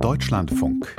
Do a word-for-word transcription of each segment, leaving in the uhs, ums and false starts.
Deutschlandfunk.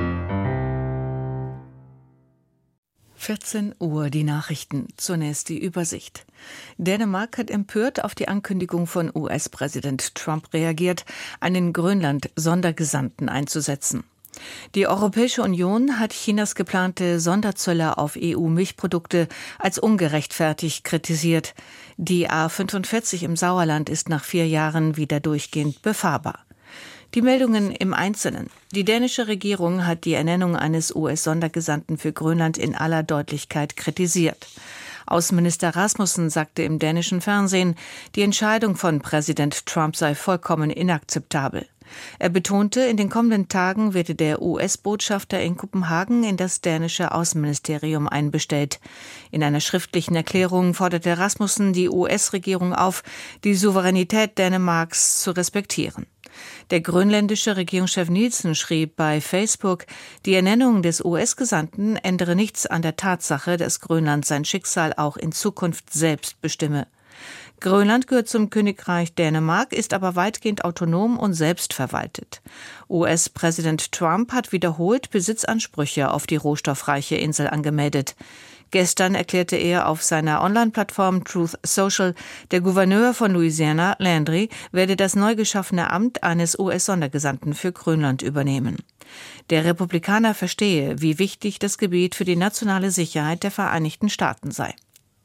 vierzehn Uhr, die Nachrichten. Zunächst die Übersicht. Dänemark hat empört auf die Ankündigung von U S-Präsident Trump reagiert, einen Grönland-Sondergesandten einzusetzen. Die Europäische Union hat Chinas geplante Sonderzölle auf E U-Milchprodukte als ungerechtfertigt kritisiert. Die A fünfundvierzig im Sauerland ist nach vier Jahren wieder durchgehend befahrbar. Die Meldungen im Einzelnen. Die dänische Regierung hat die Ernennung eines U S-Sondergesandten für Grönland in aller Deutlichkeit kritisiert. Außenminister Rasmussen sagte im dänischen Fernsehen, die Entscheidung von Präsident Trump sei vollkommen inakzeptabel. Er betonte, in den kommenden Tagen werde der U S-Botschafter in Kopenhagen in das dänische Außenministerium einbestellt. In einer schriftlichen Erklärung forderte Rasmussen die U S-Regierung auf, die Souveränität Dänemarks zu respektieren. Der grönländische Regierungschef Nielsen schrieb bei Facebook, die Ernennung des U S-Gesandten ändere nichts an der Tatsache, dass Grönland sein Schicksal auch in Zukunft selbst bestimme. Grönland gehört zum Königreich Dänemark, ist aber weitgehend autonom und selbstverwaltet. U S-Präsident Trump hat wiederholt Besitzansprüche auf die rohstoffreiche Insel angemeldet. Gestern erklärte er auf seiner Online-Plattform Truth Social, der Gouverneur von Louisiana, Landry, werde das neu geschaffene Amt eines U S-Sondergesandten für Grönland übernehmen. Der Republikaner verstehe, wie wichtig das Gebiet für die nationale Sicherheit der Vereinigten Staaten sei.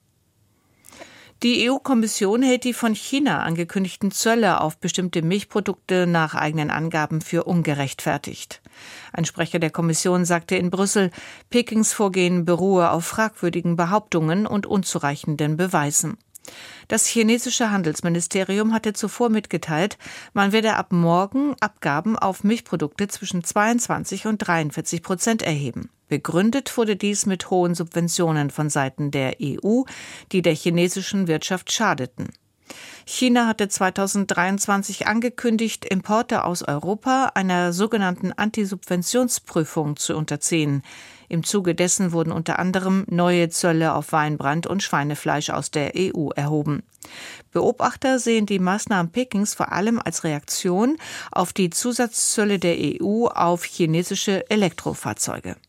Die E U-Kommission hält die von China angekündigten Zölle auf bestimmte Milchprodukte nach eigenen Angaben für ungerechtfertigt. Ein Sprecher der Kommission sagte in Brüssel, Pekings Vorgehen beruhe auf fragwürdigen Behauptungen und unzureichenden Beweisen. Das chinesische Handelsministerium hatte zuvor mitgeteilt, man werde ab morgen Abgaben auf Milchprodukte zwischen zweiundzwanzig und dreiundvierzig Prozent erheben. Begründet wurde dies mit hohen Subventionen von Seiten der E U, die der chinesischen Wirtschaft schadeten. China hatte zweitausenddreiundzwanzig angekündigt, Importe aus Europa einer sogenannten Antisubventionsprüfung zu unterziehen. Im Zuge dessen wurden unter anderem neue Zölle auf Weinbrand und Schweinefleisch aus der E U erhoben. Beobachter sehen die Maßnahmen Pekings vor allem als Reaktion auf die Zusatzzölle der E U auf chinesische Elektrofahrzeuge.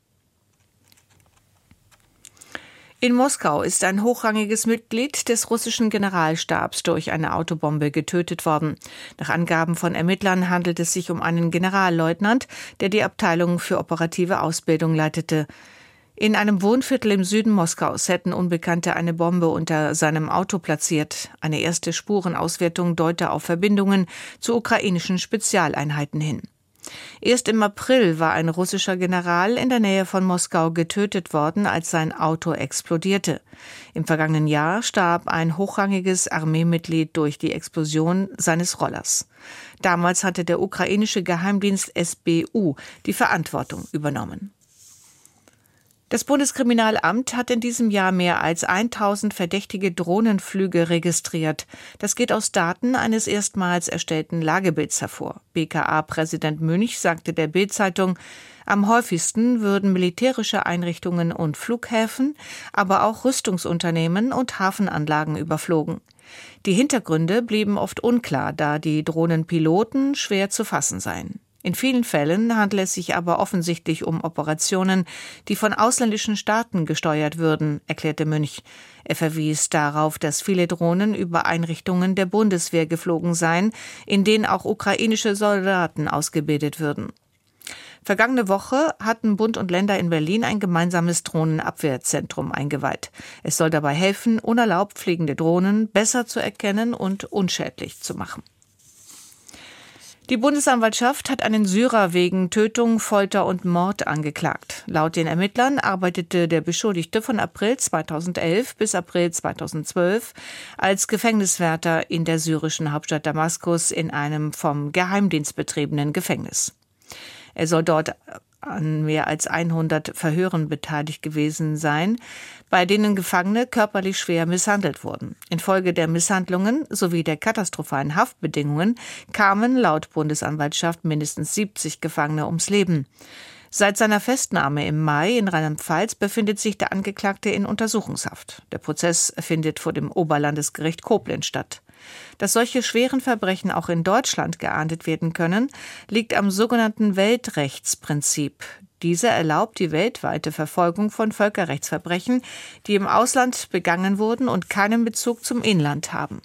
In Moskau ist ein hochrangiges Mitglied des russischen Generalstabs durch eine Autobombe getötet worden. Nach Angaben von Ermittlern handelt es sich um einen Generalleutnant, der die Abteilung für operative Ausbildung leitete. In einem Wohnviertel im Süden Moskaus hätten Unbekannte eine Bombe unter seinem Auto platziert. Eine erste Spurenauswertung deute auf Verbindungen zu ukrainischen Spezialeinheiten hin. Erst im April war ein russischer General in der Nähe von Moskau getötet worden, als sein Auto explodierte. Im vergangenen Jahr starb ein hochrangiges Armeemitglied durch die Explosion seines Rollers. Damals hatte der ukrainische Geheimdienst S B U die Verantwortung übernommen. Das Bundeskriminalamt hat in diesem Jahr mehr als tausend verdächtige Drohnenflüge registriert. Das geht aus Daten eines erstmals erstellten Lagebilds hervor. B K A-Präsident Münch sagte der Bild-Zeitung, am häufigsten würden militärische Einrichtungen und Flughäfen, aber auch Rüstungsunternehmen und Hafenanlagen überflogen. Die Hintergründe blieben oft unklar, da die Drohnenpiloten schwer zu fassen seien. In vielen Fällen handelt es sich aber offensichtlich um Operationen, die von ausländischen Staaten gesteuert würden, erklärte Münch. Er verwies darauf, dass viele Drohnen über Einrichtungen der Bundeswehr geflogen seien, in denen auch ukrainische Soldaten ausgebildet würden. Vergangene Woche hatten Bund und Länder in Berlin ein gemeinsames Drohnenabwehrzentrum eingeweiht. Es soll dabei helfen, unerlaubt fliegende Drohnen besser zu erkennen und unschädlich zu machen. Die Bundesanwaltschaft hat einen Syrer wegen Tötung, Folter und Mord angeklagt. Laut den Ermittlern arbeitete der Beschuldigte von April zweitausendelf bis April zweitausendzwölf als Gefängniswärter in der syrischen Hauptstadt Damaskus in einem vom Geheimdienst betriebenen Gefängnis. Er soll dort an mehr als hundert Verhören beteiligt gewesen sein, bei denen Gefangene körperlich schwer misshandelt wurden. Infolge der Misshandlungen sowie der katastrophalen Haftbedingungen kamen laut Bundesanwaltschaft mindestens siebzig Gefangene ums Leben. Seit seiner Festnahme im Mai in Rheinland-Pfalz befindet sich der Angeklagte in Untersuchungshaft. Der Prozess findet vor dem Oberlandesgericht Koblenz statt. Dass solche schweren Verbrechen auch in Deutschland geahndet werden können, liegt am sogenannten Weltrechtsprinzip. Dieser erlaubt die weltweite Verfolgung von Völkerrechtsverbrechen, die im Ausland begangen wurden und keinen Bezug zum Inland haben.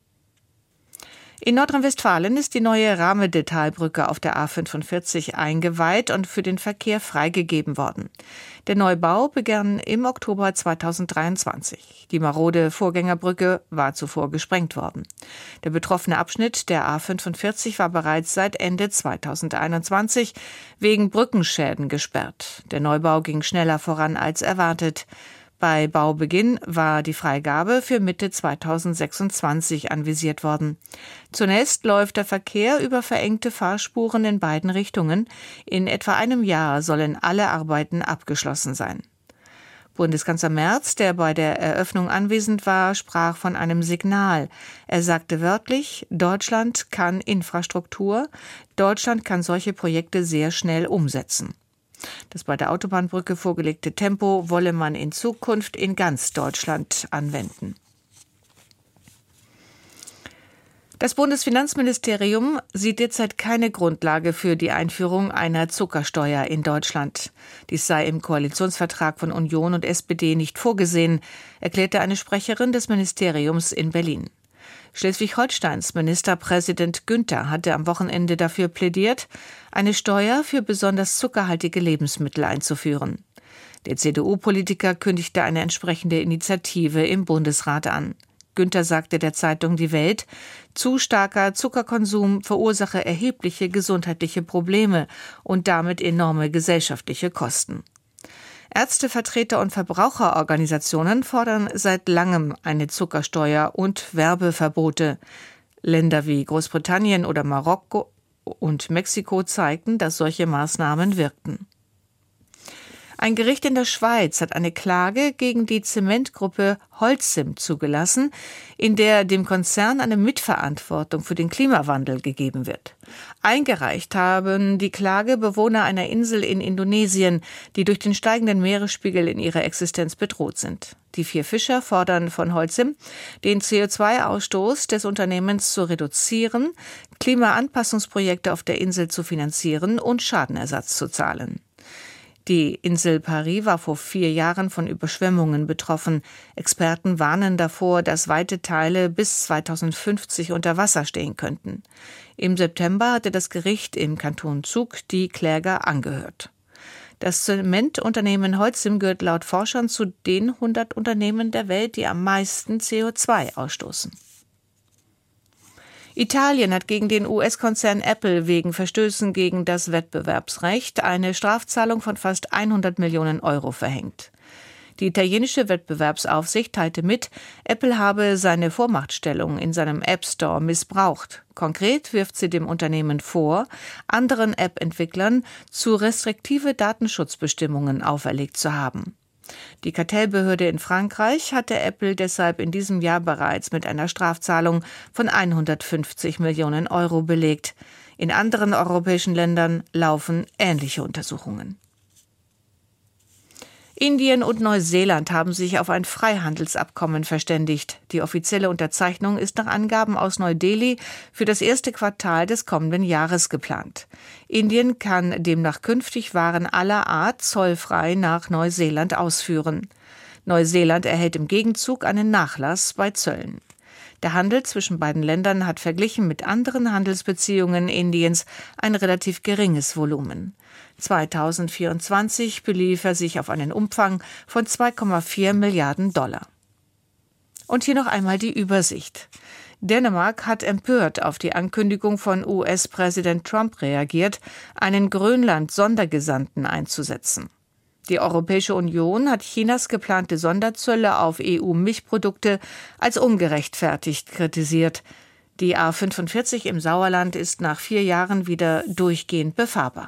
In Nordrhein-Westfalen ist die neue Rahmedetalbrücke auf der A fünfundvierzig eingeweiht und für den Verkehr freigegeben worden. Der Neubau begann im Oktober zweitausenddreiundzwanzig. Die marode Vorgängerbrücke war zuvor gesprengt worden. Der betroffene Abschnitt der A fünfundvierzig war bereits seit Ende zweitausendeinundzwanzig wegen Brückenschäden gesperrt. Der Neubau ging schneller voran als erwartet. Bei Baubeginn war die Freigabe für Mitte zweitausendsechsundzwanzig anvisiert worden. Zunächst läuft der Verkehr über verengte Fahrspuren in beiden Richtungen. In etwa einem Jahr sollen alle Arbeiten abgeschlossen sein. Bundeskanzler Merz, der bei der Eröffnung anwesend war, sprach von einem Signal. Er sagte wörtlich, Deutschland kann Infrastruktur, Deutschland kann solche Projekte sehr schnell umsetzen. Das bei der Autobahnbrücke vorgelegte Tempo wolle man in Zukunft in ganz Deutschland anwenden. Das Bundesfinanzministerium sieht derzeit keine Grundlage für die Einführung einer Zuckersteuer in Deutschland. Dies sei im Koalitionsvertrag von Union und S P D nicht vorgesehen, erklärte eine Sprecherin des Ministeriums in Berlin. Schleswig-Holsteins Ministerpräsident Günther hatte am Wochenende dafür plädiert, eine Steuer für besonders zuckerhaltige Lebensmittel einzuführen. Der C D U-Politiker kündigte eine entsprechende Initiative im Bundesrat an. Günther sagte der Zeitung Die Welt, zu starker Zuckerkonsum verursache erhebliche gesundheitliche Probleme und damit enorme gesellschaftliche Kosten. Ärztevertreter und Verbraucherorganisationen fordern seit langem eine Zuckersteuer und Werbeverbote. Länder wie Großbritannien oder Marokko und Mexiko zeigten, dass solche Maßnahmen wirkten. Ein Gericht in der Schweiz hat eine Klage gegen die Zementgruppe Holcim zugelassen, in der dem Konzern eine Mitverantwortung für den Klimawandel gegeben wird. Eingereicht haben die Klage Bewohner einer Insel in Indonesien, die durch den steigenden Meeresspiegel in ihrer Existenz bedroht sind. Die vier Fischer fordern von Holcim, den C O zwei Ausstoß des Unternehmens zu reduzieren, Klimaanpassungsprojekte auf der Insel zu finanzieren und Schadenersatz zu zahlen. Die Insel Paris war vor vier Jahren von Überschwemmungen betroffen. Experten warnen davor, dass weite Teile bis zweitausendfünfzig unter Wasser stehen könnten. Im September hatte das Gericht im Kanton Zug die Kläger angehört. Das Zementunternehmen Holcim gehört laut Forschern zu den hundert Unternehmen der Welt, die am meisten C O zwei ausstoßen. Italien hat gegen den U S-Konzern Apple wegen Verstößen gegen das Wettbewerbsrecht eine Strafzahlung von fast hundert Millionen Euro verhängt. Die italienische Wettbewerbsaufsicht teilte mit, Apple habe seine Vormachtstellung in seinem App Store missbraucht. Konkret wirft sie dem Unternehmen vor, anderen App-Entwicklern zu restriktive Datenschutzbestimmungen auferlegt zu haben. Die Kartellbehörde in Frankreich hatte Apple deshalb in diesem Jahr bereits mit einer Strafzahlung von hundertfünfzig Millionen Euro belegt. In anderen europäischen Ländern laufen ähnliche Untersuchungen. Indien und Neuseeland haben sich auf ein Freihandelsabkommen verständigt. Die offizielle Unterzeichnung ist nach Angaben aus Neu-Delhi für das erste Quartal des kommenden Jahres geplant. Indien kann demnach künftig Waren aller Art zollfrei nach Neuseeland ausführen. Neuseeland erhält im Gegenzug einen Nachlass bei Zöllen. Der Handel zwischen beiden Ländern hat verglichen mit anderen Handelsbeziehungen Indiens ein relativ geringes Volumen. zweitausendvierundzwanzig belief er sich auf einen Umfang von zwei Komma vier Milliarden Dollar. Und hier noch einmal die Übersicht. Dänemark hat empört auf die Ankündigung von U S-Präsident Trump reagiert, einen Grönland-Sondergesandten einzusetzen. Die Europäische Union hat Chinas geplante Sonderzölle auf E U-Milchprodukte als ungerechtfertigt kritisiert. Die A fünfundvierzig im Sauerland ist nach vier Jahren wieder durchgehend befahrbar.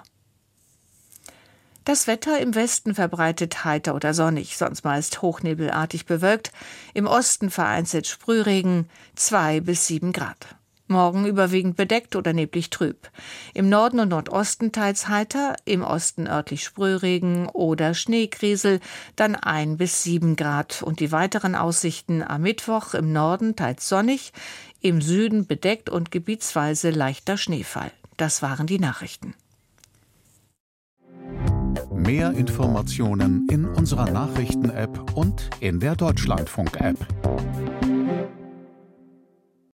Das Wetter im Westen verbreitet heiter oder sonnig, sonst meist hochnebelartig bewölkt. Im Osten vereinzelt Sprühregen, zwei bis sieben Grad. Morgen überwiegend bedeckt oder neblig trüb. Im Norden und Nordosten teils heiter, im Osten örtlich Sprühregen oder Schneekriesel, dann ein bis sieben Grad. Und die weiteren Aussichten am Mittwoch im Norden teils sonnig, Im Süden bedeckt und gebietsweise leichter Schneefall. Das waren die Nachrichten. Mehr Informationen in unserer Nachrichten-App und in der Deutschlandfunk-App.